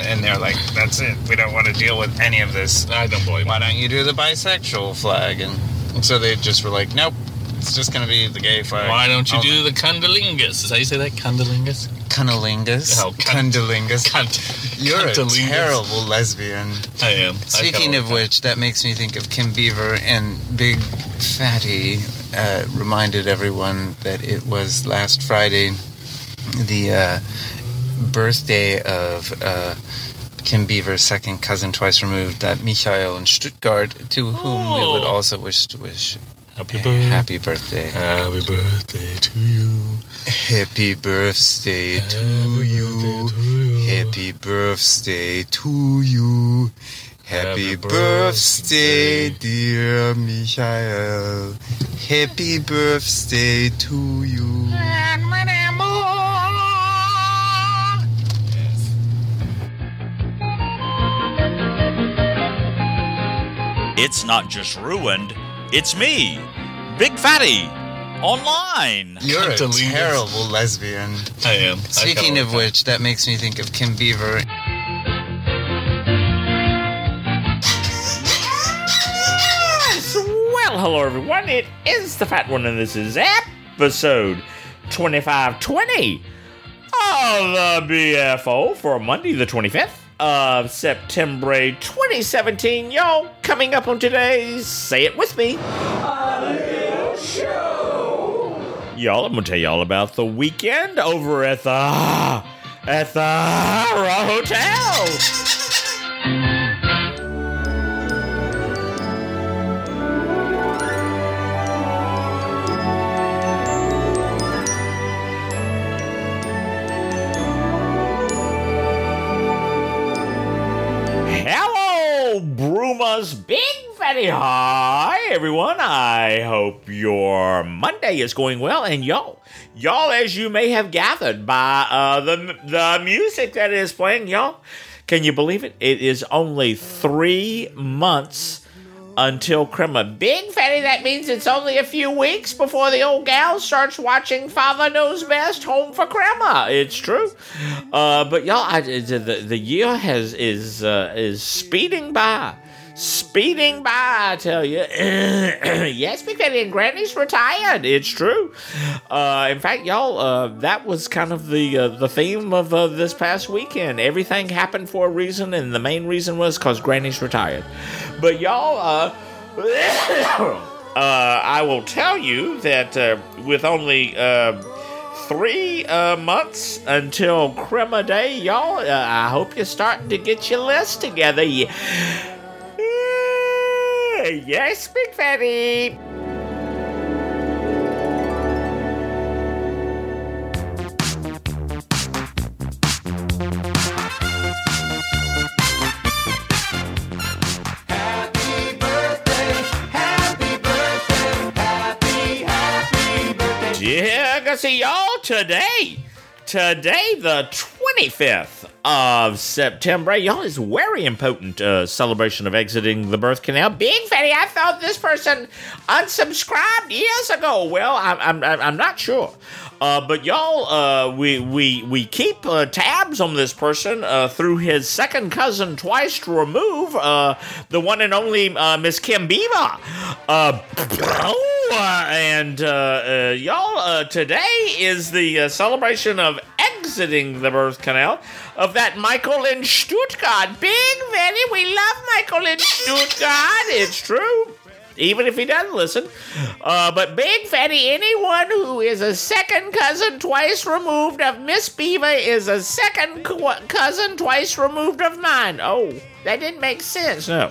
and they're like, that's it. We don't want to deal with any of this. I don't believe Why don't you do the bisexual flag? And so they just were like, nope, it's just going to be the gay flag. Why don't you do the cunnilingus? Is that how you say that? Cunnilingus? Cunnilingus? Oh, Cunnilingus. You're a Cunnilingus. terrible lesbian. I am. Speaking of which, that makes me think of Kim Beaver, and Big Fatty reminded everyone that it was last Friday, the birthday of Kim Beaver's second cousin twice removed, that Michael in Stuttgart, to whom we would also wish to wish Happy birthday. happy birthday. Happy birthday to you. Happy birthday to you. Happy birthday to you. Happy birthday, dear Michael. Happy birthday to you. It's not just ruined, it's me, Big Fatty, online. You're a Cunnilingus. terrible lesbian. I am. Speaking of which, that makes me think of Kim Beaver. Yes! Well, hello everyone. It is the Fat One, and this is episode 2520 of the BFO for Monday, the 25th of September 2017. Y'all, coming up on today's Say It With Me. Y'all, I'm gonna tell y'all about the weekend over at the Hotel. Hello, Brumas, Big Fatty. Hi, everyone. I hope your Monday is going well. And y'all, as you may have gathered by the music that is playing, y'all, can you believe it? It is only 3 months until Crema. Big Fatty, that means it's only a few weeks before the old gal starts watching Father Knows Best Home for Crema. It's true. But y'all, the year is speeding by. Speeding by, I tell you. Yes, Big Fatty, and Granny's retired. It's true. In fact, y'all, that was kind of the theme of this past weekend. Everything happened for a reason, and the main reason was because Granny's retired. But y'all, I will tell you that with only 3 months until Crema Day, y'all, I hope you're starting to get your list together. Yes, Big Fatty. Yeah, gonna see y'all today, the 25th of September. Y'all, is very important celebration of exiting the birth canal. Big Fatty, I thought this person unsubscribed years ago. Well, I'm not sure. But y'all, we keep tabs on this person through his second cousin twice removed, the one and only Miss Kim Beaver. Y'all, today is the celebration of exiting the birth canal of that Michael in Stuttgart. Big Fatty, we love Michael in Stuttgart. It's true. Even if he doesn't listen. But Big Fatty, anyone who is a second cousin twice removed of Miss Beaver is a second cousin twice removed of mine. Oh, that didn't make sense, no.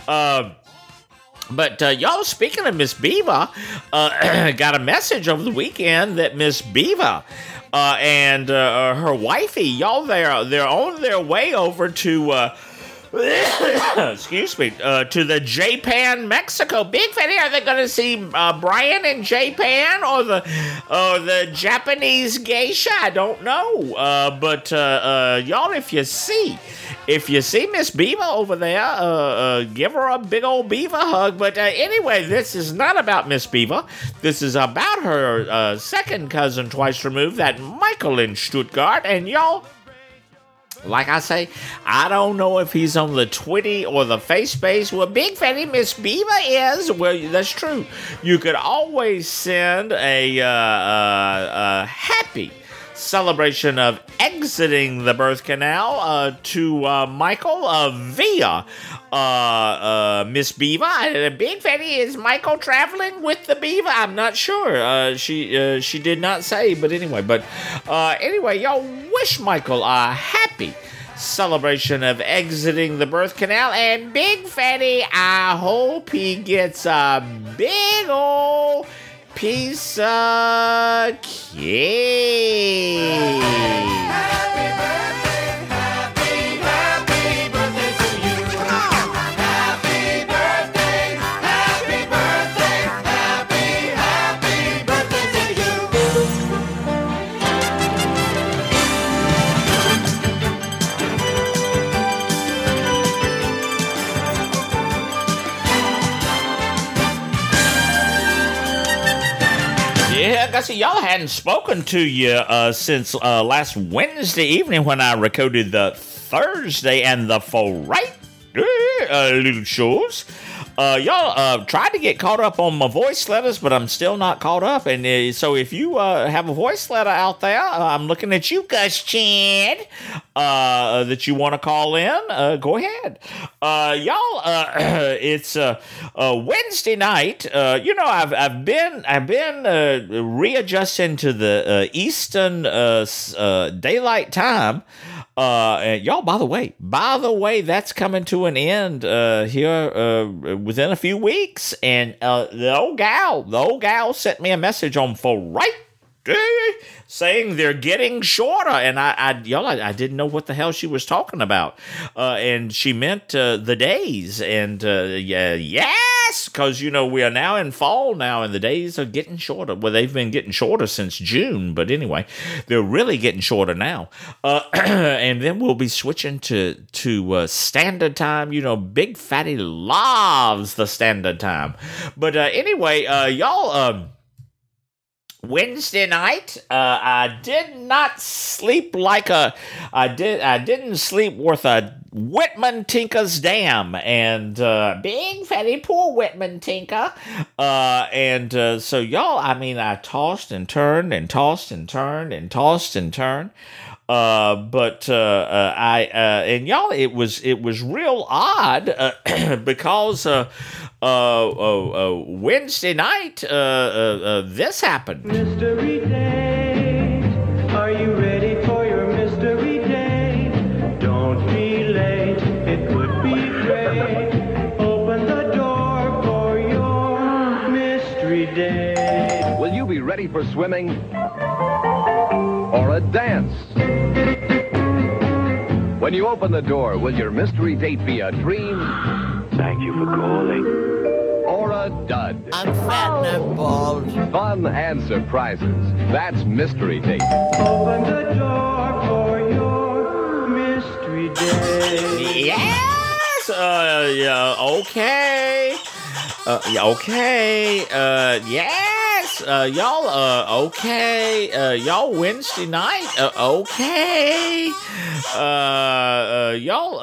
But y'all, speaking of Miss Beaver, got a message over the weekend that Miss Beaver and her wifey, y'all, they're on their way over to excuse me, to the Japan, Mexico. Big Fatty, are they going to see Brian in Japan or the Japanese geisha? I don't know. But y'all, if you see Miss Beaver over there, give her a big old beaver hug. But anyway, this is not about Miss Beaver. This is about her second cousin twice removed, that Michael in Stuttgart. And y'all, like I say, I don't know if he's on the Twitty or the face space where Big Fatty Miss Beaver is. Well, that's true. You could always send a happy celebration of exiting the birth canal to Michael via Miss Beaver. Big Fatty, is Michael traveling with the beaver? I'm not sure. She did not say, but anyway. But anyway, y'all wish Michael a happy celebration of exiting the birth canal. And Big Fatty, I hope he gets a big old piece of cake. Happy birthday, happy birthday to you. Happy birthday, happy birthday, happy birthday to you. Yeah, Gussie, y'all hadn't spoken to you since last Wednesday evening when I recorded the Thursday and the Friday little shows. Y'all tried to get caught up on my voice letters, but I'm still not caught up. And so if you have a voice letter out there, I'm looking at you, Gus Chad, that you want to call in, go ahead. Y'all, it's Wednesday night. I've been readjusting to the Eastern daylight time. And y'all, by the way, that's coming to an end here within a few weeks. And the old gal sent me a message on Friday saying they're getting shorter, and I didn't know what the hell she was talking about, and she meant the days, and yes, because we are now in fall now, and the days are getting shorter. Well, they've been getting shorter since June, but anyway, they're really getting shorter now, and then we'll be switching to standard time. Big Fatty loves the standard time, but anyway, y'all. Wednesday night, I did not sleep I didn't sleep worth a Whitman Tinker's dam, and Big Fatty, poor Whitman Tinker, and so y'all, I tossed and turned and tossed and turned and tossed and turned. But and y'all, it was real odd because Wednesday night this happened. Mystery date, are you ready for your mystery date? Don't be late, it would be great. Open the door for your mystery date. Will you be ready for swimming or a dance? When you open the door, will your mystery date be a dream? Thank you for calling. Or a dud? I'm fat and bald. Fun and surprises. That's Mystery Date. Open the door for your mystery date. Yes. Yeah. Okay. Okay. Yes. Y'all. Okay. Y'all. Wednesday night. Okay. Y'all.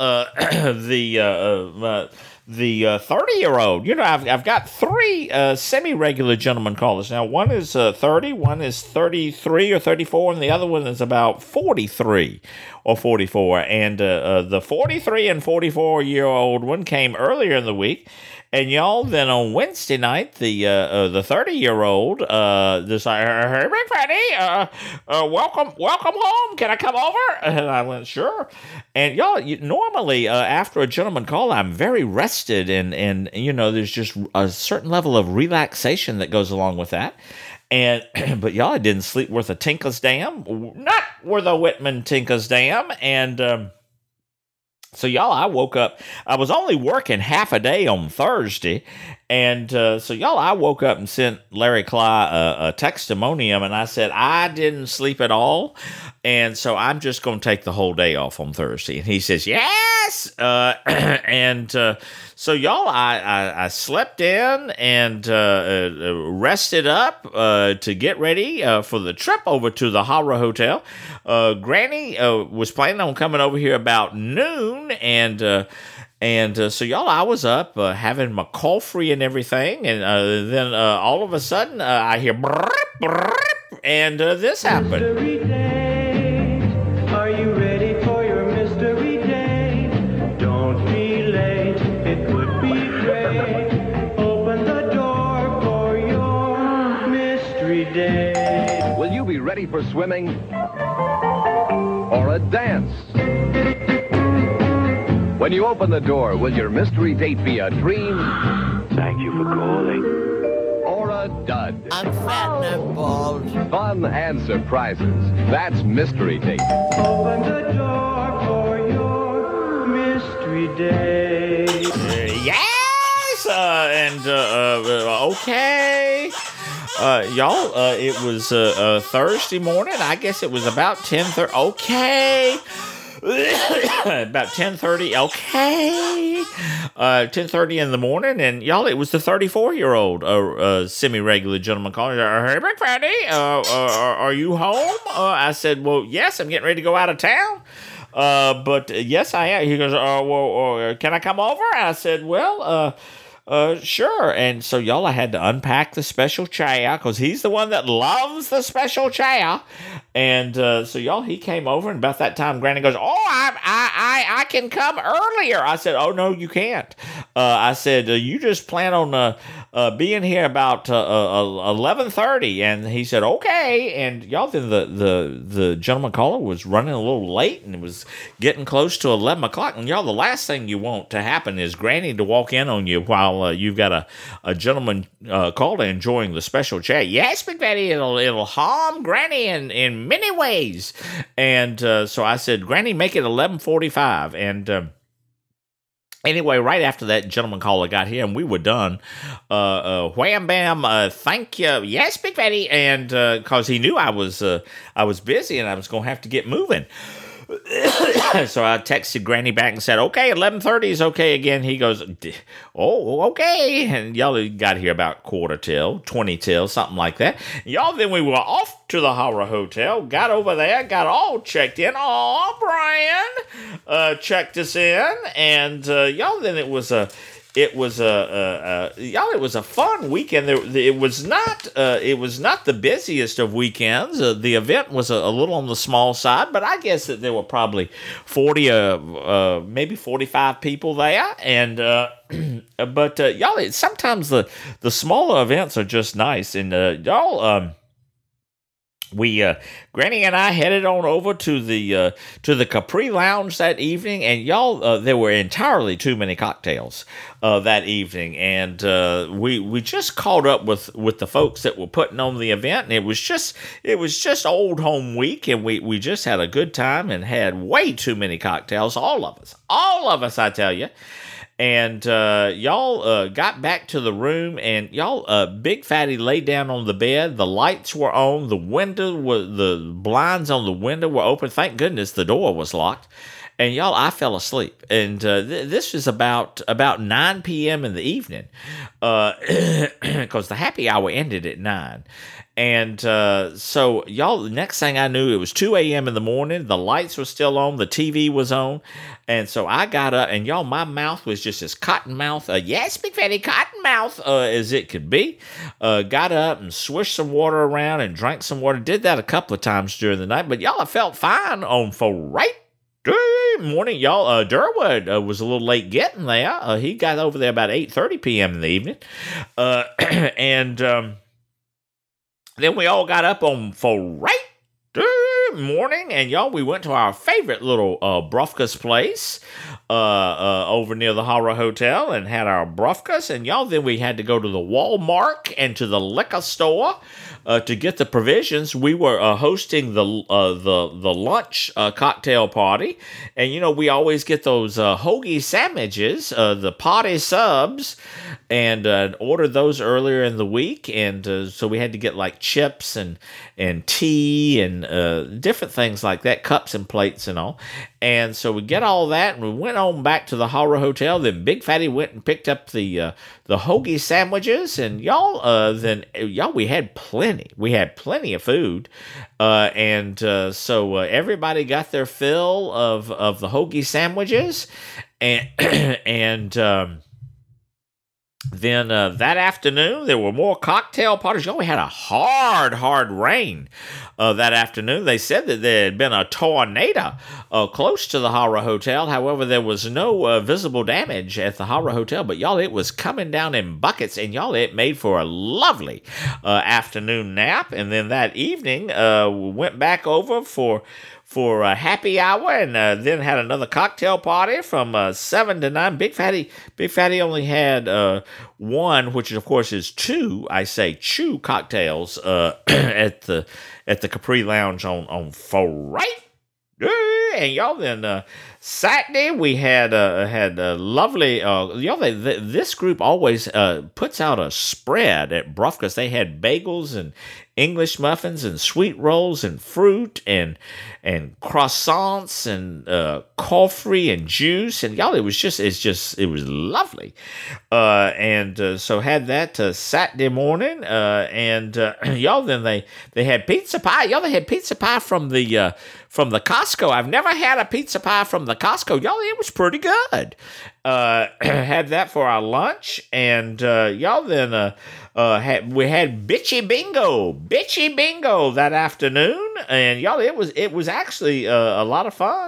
The 30-year-old. I've got three semi-regular gentlemen callers now. One is 30, one is 33 or 34, and the other one is about 43 or 44. And the 43 and 44-year-old one came earlier in the week. And y'all, then on Wednesday night, the 30-year-old this hey, Big Fatty, welcome home. Can I come over? And I went, sure. And y'all, normally after a gentleman call, I'm very rested, and there's just a certain level of relaxation that goes along with that. And but y'all, I didn't sleep worth a Tinker's dam, not worth a Whitman Tinker's dam, and. So, y'all, I woke up. I was only working half a day on Thursday. And so, y'all, I woke up and sent Larry Cly a testimonium. And I said, I didn't sleep at all. And so I'm just going to take the whole day off on Thursday. And he says, yes. And y'all, I slept in and rested up to get ready for the trip over to the Horror Hotel. Granny was planning on coming over here about noon, and so y'all, I was up having my coffee and everything, and then all of a sudden I hear brrrp, brrrp, and this happened. Mystery date. Are you ready for your mystery date? Don't be late. It would be great. Open the door for your mystery date. Will you be ready for swimming or a dance? When you open the door, will your mystery date be a dream Thank you for calling. or a dud? I'm fat and bald. Fun and surprises. That's Mystery Date. Open the door for your mystery date. Yes, okay. Y'all, it was Thursday morning. I guess it was about 10:30. Okay. About 10:30. Okay. 10:30 in the morning, and y'all, it was the 34-year-old semi-regular gentleman calling. Hey, Big Fatty, are you home? I said, well, yes, I'm getting ready to go out of town. But yes, I am. He goes, well, can I come over? I said, well, sure. And so, y'all, I had to unpack the special chair because he's the one that loves the special chair. And so, y'all, he came over, and about that time, Granny goes, "Oh, I can come earlier." I said, "Oh no, you can't." I said, "You just plan on being here about 11:30." And he said, "Okay." And y'all, then the gentleman caller was running a little late, and it was getting close to 11 o'clock. And y'all, the last thing you want to happen is Granny to walk in on you while you've got a gentleman caller enjoying the special chat. Yes, Big Daddy, it'll harm Granny in many ways. And so I said, Granny, make it 11:45. And anyway, right after that gentleman caller got here and we were done, wham bam, thank you. Yes, Big Fatty. And because he knew I was busy and I was going to have to get moving. So I texted Granny back and said, okay, 11:30 is okay again. He goes, oh, okay. And y'all got here about 20 till, something like that. Y'all, then we were off to the Horror Hotel, got over there, got all checked in. Aw, Brian checked us in. And y'all, then it was a fun weekend. It was not the busiest of weekends. The event was a little on the small side, but I guess that there were probably 40, maybe 45 people there. And but y'all, sometimes the smaller events are just nice. And y'all, Granny and I headed on over to the Capri Lounge that evening, and y'all, there were entirely too many cocktails that evening, and we just caught up with the folks that were putting on the event, and it was just old home week, and we just had a good time and had way too many cocktails, all of us, I tell you. And y'all got back to the room, and y'all, Big Fatty laid down on the bed. The lights were on. The blinds on the window were open. Thank goodness the door was locked. And y'all, I fell asleep. And this was about 9 p.m. in the evening, because the happy hour ended at 9. And so, y'all, the next thing I knew, it was 2 a.m. in the morning. The lights were still on. The TV was on. And so I got up, and y'all, my mouth was just as cotton mouth, yes, Big Fatty, cotton mouth, as it could be. Got up and swished some water around and drank some water. Did that a couple of times during the night. But y'all, I felt fine on Friday morning. Y'all, Durwood was a little late getting there. He got over there about 8:30 p.m. in the evening. And then we all got up on Friday morning, and y'all, we went to our favorite little Brufkus place over near the Horror Hotel and had our Brufkus, and y'all, then we had to go to the Walmart and to the liquor store to get the provisions. We were hosting the lunch cocktail party, and you know, we always get those hoagie sandwiches, the party subs, and ordered those earlier in the week, and so we had to get like chips and tea and different things like that, cups and plates and all. And so we get all that, and we went on back to the Horror Hotel. Then Big Fatty went and picked up the hoagie sandwiches, and y'all, we had plenty. We had plenty of food, so everybody got their fill of the hoagie sandwiches, and then that afternoon, there were more cocktail parties. We had a hard rain that afternoon. They said that there had been a tornado close to the Horror Hotel. However, there was no visible damage at the Horror Hotel. But, y'all, it was coming down in buckets. And, y'all, it made for a lovely afternoon nap. And then that evening, we went back over for a happy hour, and then had another cocktail party from 7 to 9. Big Fatty only had one, which of course is two cocktails at the Capri Lounge on Friday. And y'all, then Saturday we had a lovely. This group always puts out a spread at Brufkus. They had bagels and English muffins and sweet rolls and fruit and croissants and coffee and juice, and y'all, it was lovely. So had that Saturday morning, y'all, then they had pizza pie. Y'all, they had pizza pie from the Costco. I've never had a pizza pie from the Costco. Y'all, it was pretty good. Had that for our lunch, and y'all, then we had Bitchy Bingo that afternoon, and y'all, it was actually a lot of fun.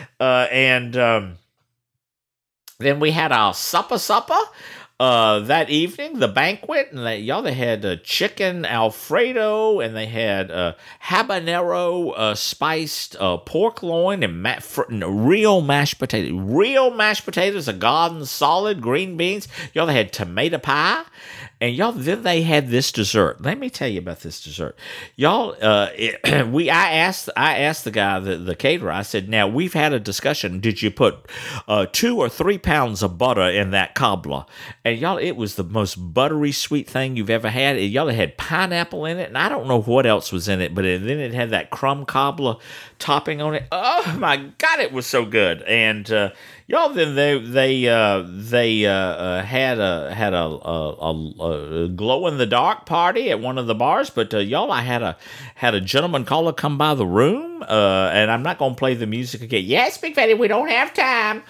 Then we had our supper that evening, the banquet, and they had chicken Alfredo, and they had habanero spiced pork loin and real mashed potatoes, a garden salad, green beans. Y'all, they had tomato pie. And y'all, then they had this dessert. Let me tell you about this dessert. Y'all, I asked the guy, the caterer, I said, now, we've had a discussion. Did you put 2 or 3 pounds of butter in that cobbler? And y'all, it was the most buttery sweet thing you've ever had. Y'all, it had pineapple in it, and I don't know what else was in it, but then it had that crumb cobbler topping on it. Oh my God, it was so good. And y'all, then they had a glow in the dark party at one of the bars, but y'all, I had a gentleman caller come by the room, and I'm not gonna play the music again. Yes, Big Fatty, we don't have time.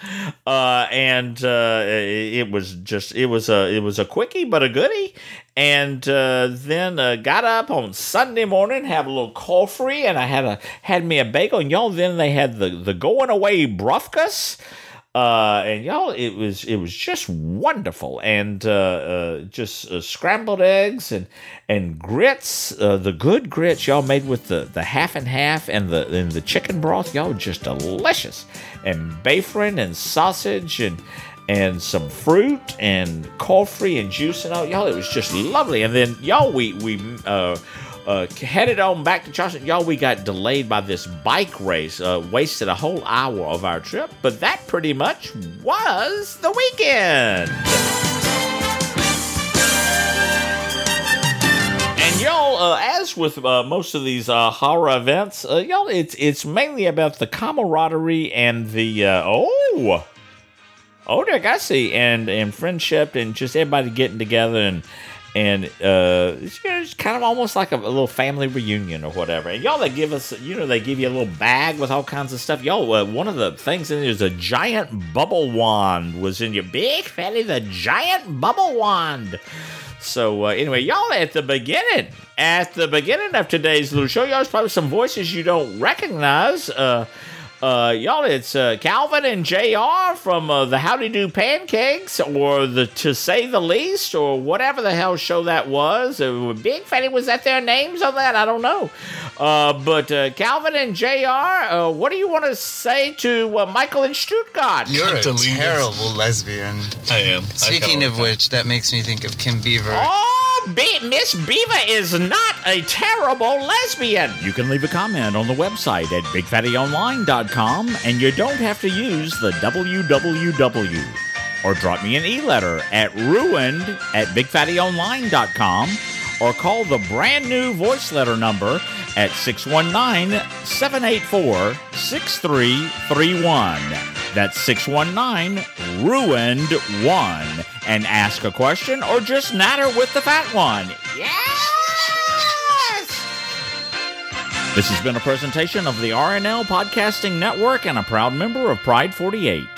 It was a quickie but a goodie. And then got up on Sunday morning, have a little coffee, and I had me a bagel. And y'all, then they had the going away Brufkus. And y'all, it was just wonderful, and just scrambled eggs and grits, the good grits y'all made with the half and half and the chicken broth, y'all, just delicious, and bacon and sausage and some fruit and coffee and juice and all, y'all, it was just lovely. And then y'all, we headed on back to Charleston. Y'all, we got delayed by this bike race, wasted a whole hour of our trip, but that pretty much was the weekend. And y'all, as with most of these horror events, y'all, it's mainly about the camaraderie and the I see, and friendship, and just everybody getting together, and it's kind of almost like a little family reunion or whatever. And y'all, they give you a little bag with all kinds of stuff. Y'all, one of the things in there is a giant bubble wand was in your Big Fatty, the giant bubble wand. So anyway, y'all, at the beginning of today's little show, y'all, there's probably some voices you don't recognize. Y'all, it's Calvin and JR from the Howdy Do Pancakes, or the To Say the Least, or whatever the hell show that was. Big Fatty, was that their names on that? I don't know. But Calvin and JR, what do you want to say to Michael in Stuttgart? You're a terrible lesbian. I am. Speaking of which, that makes me think of Kim Beaver. Oh! Miss Beaver is not a terrible lesbian. You can leave a comment on the website at BigFattyOnline.com, and you don't have to use the www. Or drop me an e-letter at ruined@BigFattyOnline.com, or call the brand new voice letter number at 619-784-6331. That's 619-RUINED1. And ask a question or just natter with the fat one. Yes! This has been a presentation of the RNL Podcasting Network and a proud member of Pride 48.